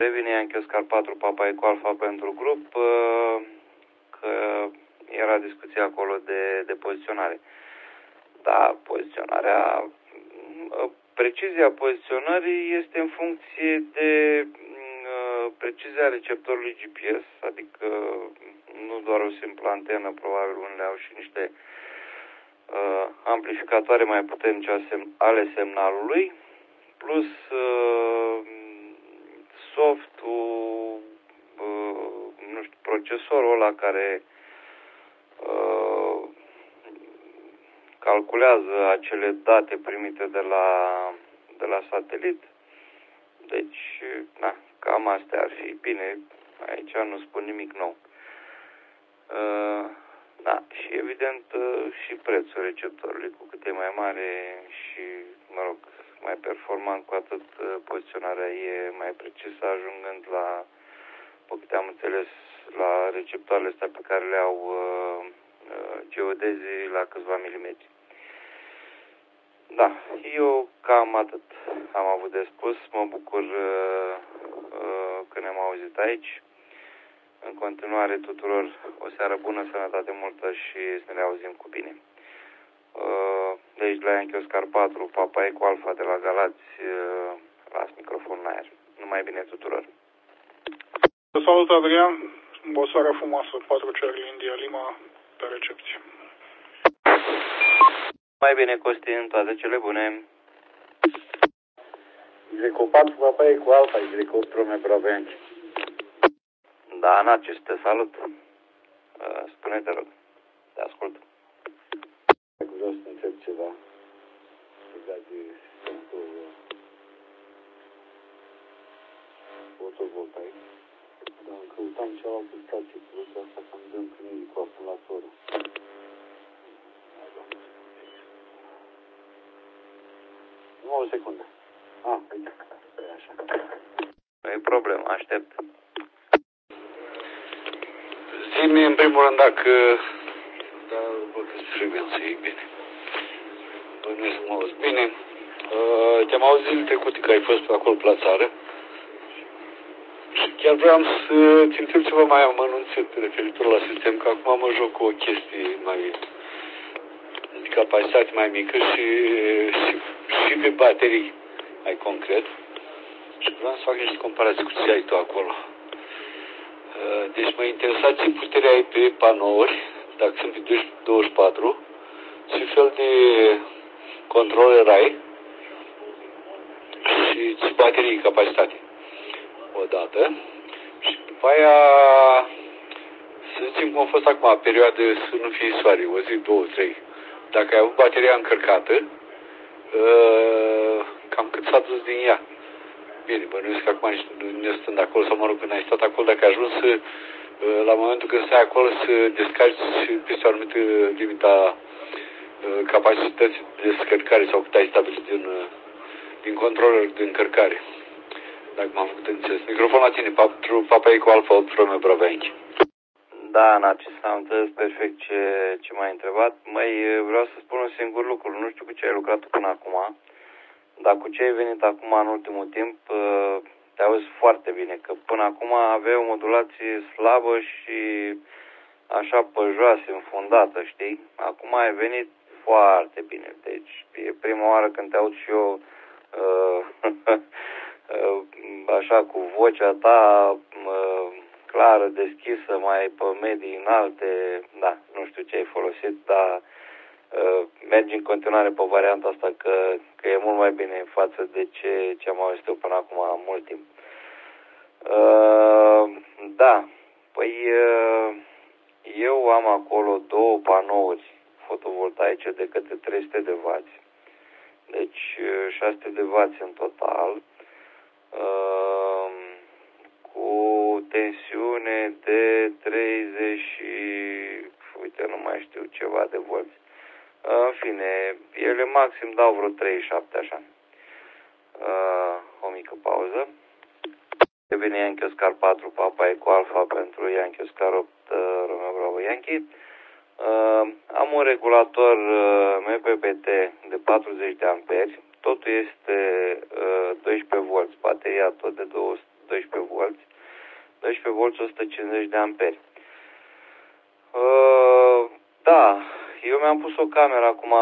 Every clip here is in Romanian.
Revine Yankee Oscar 4 Papa Eco Alpha pentru grup, că era discuție acolo de poziționare. Da, poziționarea, precizia poziționării este în funcție de precizia receptorului GPS, adică nu doar o simplă antenă, probabil unele au și niște amplificatoare mai puternice ale semnalului, plus softul, nu știu, procesorul ăla care calculează acele date primite de la satelit. Deci, na, cam astea ar fi. Bine, aici nu spun nimic nou. Da, și evident și prețul receptorului, cu cât e mai mare și, mă rog, mai performant, cu atât poziționarea e mai precisă, ajungând la, pe câte am înțeles, la receptoarele astea pe care le au geodezii la câțiva milimetri. Da, eu cam atât am avut de spus. Mă bucur că ne-am auzit aici. În continuare tuturor o seară bună, sănătate multă și să ne auzim cu bine. Deci la Yankee Oscar 4, Papa Eco Alpha de la Galați, las microfonul în aer. Numai bine tuturor. Salut, Adrian. O seară frumoasă, 4 Charlie India Lima pe recepție. Mai bine, Costin, toate cele bune. Greco 4, Papa Eco Alpha, Greco 8, Romeo Bravo Yankee. Da, Nace, te salut. Spune-te, rog. Te ascult. Vreau să întreb ceva legat de sistemul fotovoltaic. Dar căutam cealaltă stație cu lucrul asta să îmi dăm primit cu acumulatorul. Nu o secundă. Uite. Așa. Nu e problemă, aștept. Zi-mi în primul rând dacă... Da, văd că frecvență e bine. Bănuiesc mă auzi bine. Te-am auzit zilele trecute că ai fost pe acolo la țară. Și chiar vreau să-ți întreb ceva mai amănunțit referitor la sistem, că acum mă joc cu o chestie mai... de capacitate mai mică și pe baterii mai concret. Și vreau să fac niște comparații cu ce ai tu acolo. Deci mă interesa ce putere ai pe panouri, dacă sunt pe 24, ce fel de controller ai și ce baterii capacitate. Odată. Și după aia, să zicem cum a fost acum, perioadă să nu fie soare, o zi, 2, 3. Dacă ai avut bateria încărcată, cam cât s-a dus din ea. Bine, bănuiesc că acum ne stând acolo, sau mă rog, când ai stat acolo, dacă ai ajuns la momentul când stai acolo să descarci peste o anumită limita capacității de descărcare sau cât ai stabilit din controller de încărcare. Dacă m-am făcut înțeles. Microfonul la tine, Papa Eco Alpha 8 Romeo Bravo Yankee. Da, Naci, am înțeles perfect ce m-ai întrebat. Vreau să spun un singur lucru. Nu știu cu ce ai lucrat până acum, dar cu ce ai venit acum în ultimul timp, te auzi foarte bine, că până acum aveai o modulație slabă și așa păjoasă, înfundată, știi? Acum ai venit foarte bine, deci e prima oară când te aud și eu așa cu vocea ta clară, deschisă, mai pe medii înalte, da, nu știu ce ai folosit, dar mergi în continuare pe varianta asta că e mult mai bine față de ce am auzit eu până acum mult timp. Da, păi eu am acolo 2 panouri fotovoltaice de câte 300 de W, deci 600 de W în total, cu tensiune de 30 și, uite, nu mai știu, ceva de volți. În fine, ele maxim dau vreo 37, așa. O mică pauză. Vine Yankee Oscar 4, Papa Eco Alpha pentru Yankee Oscar 8, Romeo Bravo Yankee. Am un regulator MPPT de 40 de amperi. Totul este 12 volți, bateria tot de 12 volți. 12 volți, 150 de amperi. Da, eu mi-am pus o cameră acum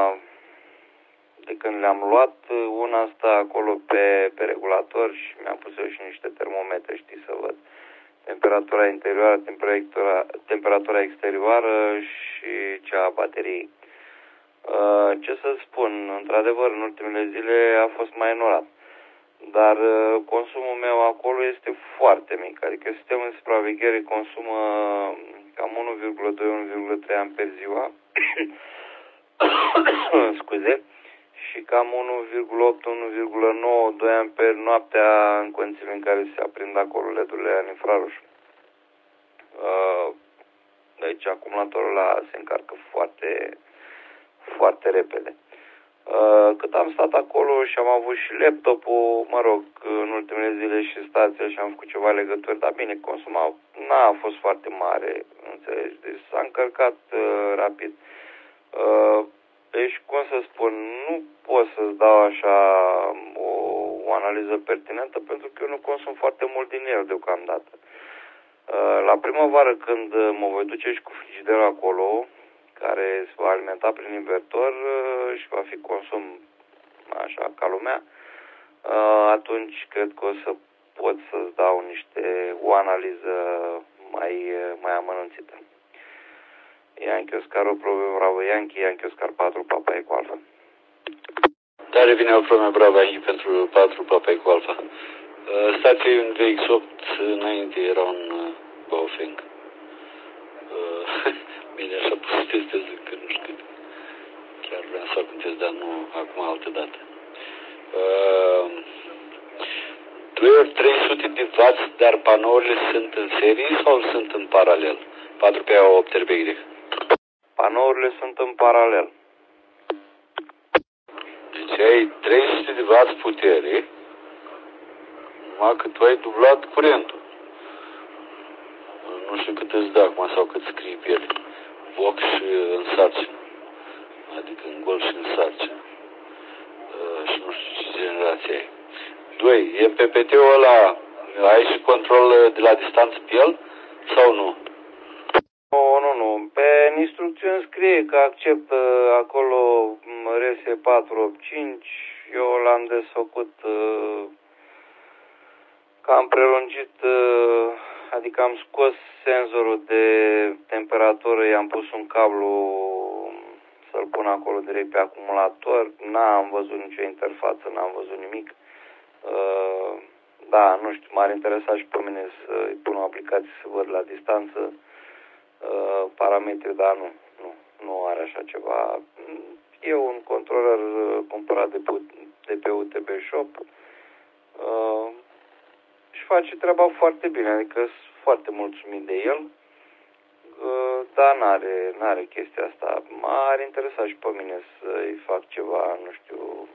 de când le-am luat, una stă acolo pe regulator și mi-am pus eu și niște termometre, știi, să văd temperatura interioară, temperatura exterioară și cea a bateriei. Ce să spun, într-adevăr, în ultimele zile a fost mai înorat, dar consumul meu acolo este foarte mic, adică sistemul de supraveghere consumă cam 1,2-1,3 amperi ziua, scuze, și cam 1,8-1,9-2 amperi noaptea în condițiile în care se aprind acolo LED-urile în infraroșu. Deci acumulatorul ăla se încarcă foarte, foarte repede. Cât am stat acolo și am avut și laptopul, mă rog, în ultimele zile și stația și am făcut ceva legături, dar bine, consumul n-a fost foarte mare, înțelegi, deci s-a încărcat rapid. Deci, cum să spun, nu pot să-ți dau așa o analiză pertinentă pentru că eu nu consum foarte mult din el deocamdată. La primăvară, când mă voi duce și cu frigiderul acolo, care se va alimenta prin invertor și va fi consum așa ca lumea, atunci cred că o să pot să-ți dau o analiză mai amănunțită. Yankee Oscar, o problemă Bravo Yankee, Yankee Oscar 4, Papa Eco Alpha. Da, revine o problemă Bravo Yankee pentru 4, Papa Eco Alpha. Stației în VX8 înainte era un Baofeng. Bine, așa pot să testez că nu știu cât. Chiar vreau să fac un test, dar nu acum altă dată. 2 ori 300 de W, dar panourile sunt în serie sau sunt în paralel? 4PA 8 RBY. Panourile sunt în paralel. Deci ai 300 de W putere, numai că tu ai dublat curentul. Nu știu cât îți dă acum sau cât scrie pe ele. Vox și în sarcină. Adică în gol și în sarcină. Și nu știu ce generație ai. 2. MPPT-ul ăla, ai și control de la distanță pe el sau nu? Nu. Pe instrucțiuni scrie că acceptă acolo RS485. Eu l-am desfăcut, că am prelungit, adică am scos senzorul de temperatură, i-am pus un cablu să-l pun acolo direct pe acumulator. N-am văzut nicio interfață, n-am văzut nimic. Da, nu știu, m-ar interesa și pe mine să-i pun o aplicație să văd la distanță parametri, dar nu are așa ceva. E un controller cumpărat de pe UTB Shop și face treaba foarte bine, adică sunt foarte mulțumit de el, dar n-are chestia asta. M-ar interesa și pe mine să-i fac ceva, nu știu,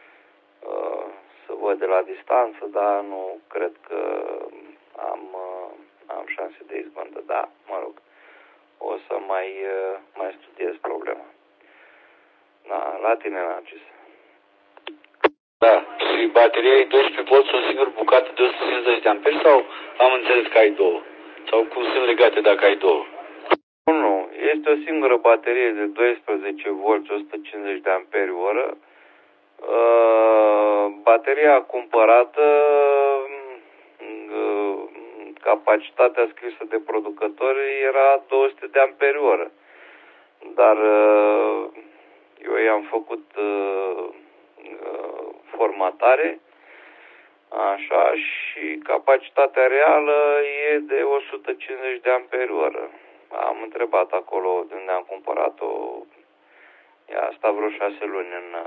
să văd de la distanță, dar nu cred că am șanse de izbândă. Da, mă rog, o să mai studiez problema. Da, la tine, Narcis. Da, și bateria e 12 volți, o singură bucată de 150 de amperi sau am înțeles că ai două? Sau cum sunt legate dacă ai două? Nu, este o singură baterie de 12 volți, 150 de amperi oră. Bateria cumpărată, capacitatea scrisă de producător era 200 de amperi oră. Dar eu i-am făcut formatare, așa, și capacitatea reală e de 150 de amperi oră. Am întrebat acolo de unde am cumpărat-o, ea stă vreo 6 luni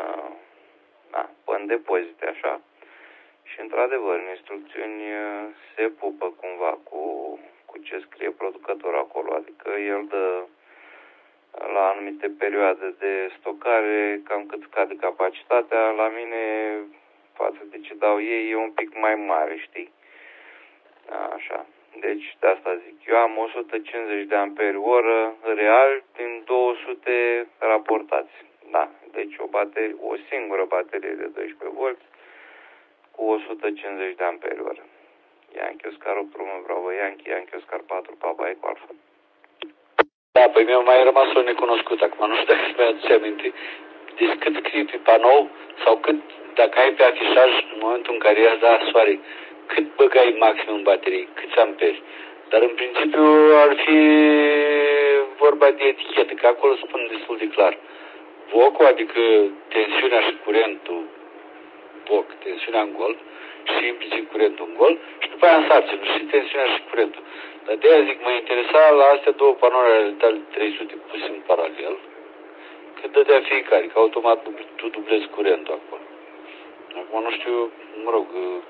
în depozite, așa. Și într-adevăr, în instrucțiuni se pupă cumva cu ce scrie producătorul acolo, adică el dă la anumite perioade de stocare cam cât scade capacitatea. La mine, față de ce dau ei, e un pic mai mare, știi? Așa. Deci de asta zic, eu am 150 de amperi oră real din 200 raportați. Da, deci o singură baterie de 12 volți cu 150 de amperi oră. Yankee Oscar Oscar 8 Romeo Bravo Yankee Oscar 4 Papa Eco Alpha. Da, păi mi-a mai rămas o necunoscută acum, nu știu dacă îți mai aduce aminte. Deci cât scrie pe panou sau cât, dacă ai pe afișaj în momentul în care ia da soare, cât băgai maxim în baterie, câți amperi. Dar în principiu ar fi vorba de etichetă, că acolo spun destul de clar. Vocul, adică tensiunea și curentul voc, tensiunea în gol și implicit curentul în gol și după aia în sarcină și tensiunea și curentul. Dar de aia zic, mă interesa la astea două panouri ale tale 300 puse în paralel, cât dădea fiecare, că automat tu dublezi curentul acolo. Acum nu știu, mă rog,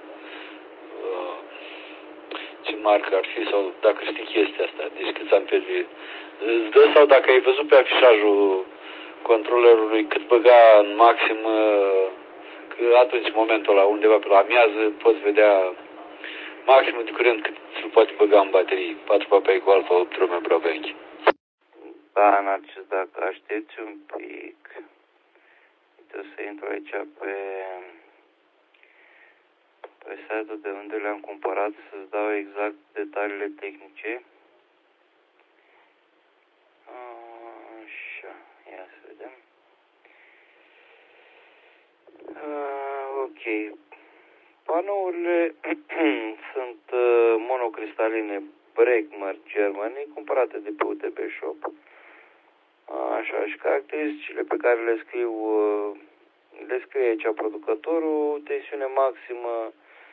ce marcă ar fi sau dacă știi chestia asta, deci câți amperi îți dă sau dacă ai văzut pe afișajul controlerului cât băga în maxim, că atunci, în momentul ăla, undeva pe la amiază, poți vedea maximul de curent cât îl poate băga în baterie. 4 Papa Eco Alpha 8 Romeo Bravo Yankee. Da, Narcis, dacă aștepți un pic, uite, o să intru aici pe site-ul de unde le-am cumpărat să-ți dau exact detaliile tehnice. Așa, ia să vedem. Ok. Panourile sunt monocristaline Bregmer Germany, cumpărate de pe UTB Shop. Așa, și caracteristicile pe care le scrie aici producătorul: tensiune maximă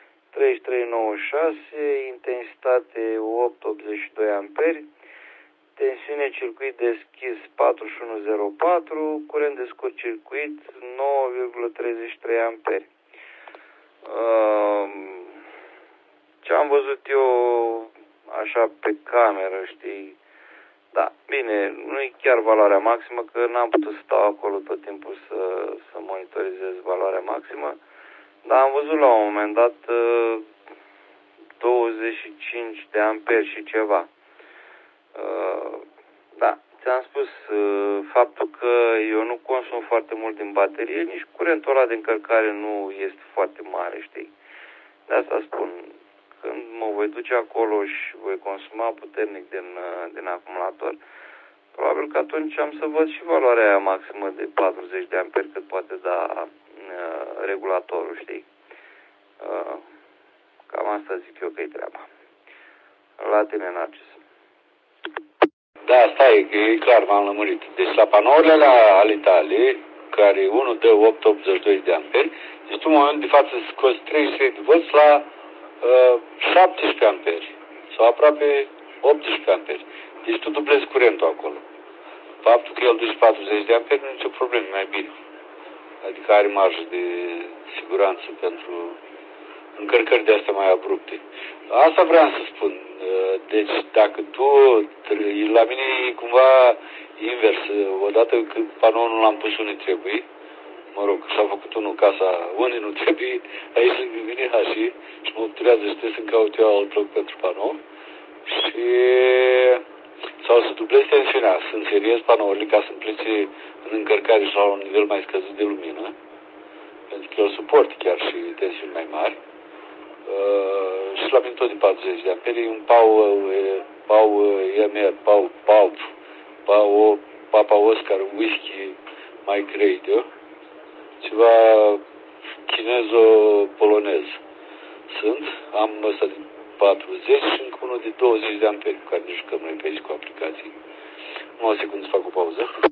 3396, intensitate 882 amperi, tensiune circuit deschis 4104, curent de scurt circuit 9,33 amperi. Ce am văzut eu așa pe cameră, știi? Da, bine, nu e chiar valoarea maximă, că n-am putut să stau acolo tot timpul să monitorizez valoarea maximă, dar am văzut la un moment dat 25 de amperi și ceva. Da, ți-am spus faptul că eu nu consum foarte mult din baterie, nici curentul ăla de încărcare nu este foarte mare, știi? De asta spun, când mă voi duce acolo și voi consuma puternic din acumulator, probabil că atunci am să văd și valoarea aia maximă de 40 de amperi cât poate da regulatorul, știi? Cam asta zic eu că e treaba. La tine, Narcis. Da, stai, că e clar, m-am lămurit. Deci la panourile ale tale, care unul dă 882 de amperi, deci tu în momentul de față scoți 33 de volți la 17 amperi sau aproape 18 amperi. Deci tu dublezi curentul acolo. Faptul că el duce 40 de amperi nu e nicio problemă, mai bine. Adică are marjă de siguranță pentru încărcări de astea mai abrupte. Asta vreau să spun. Deci dacă tu, la mine e cumva invers. Odată când panoul nu l-am pus unde trebuie, mă rog, s-a făcut unul casa unde nu trebuie, aici lângă mine, și mă obturează și trebuie să-mi caut eu alt loc pentru panou. Și sau să dublezi tensiunea, să înseriezi panourile ca să plece în încărcare și la un nivel mai scăzut de lumină, pentru că el suportă chiar și tensiuni mai mari. Și la mine tot de 40 de amperi, un Papa Oscar Whisky Mike Radio, ceva chinezo-polonez. Am ăsta de 40 și încă unul de 20 de amperi cu care ne jucăm noi pe aici cu aplicații. 9 secunde să fac o pauză.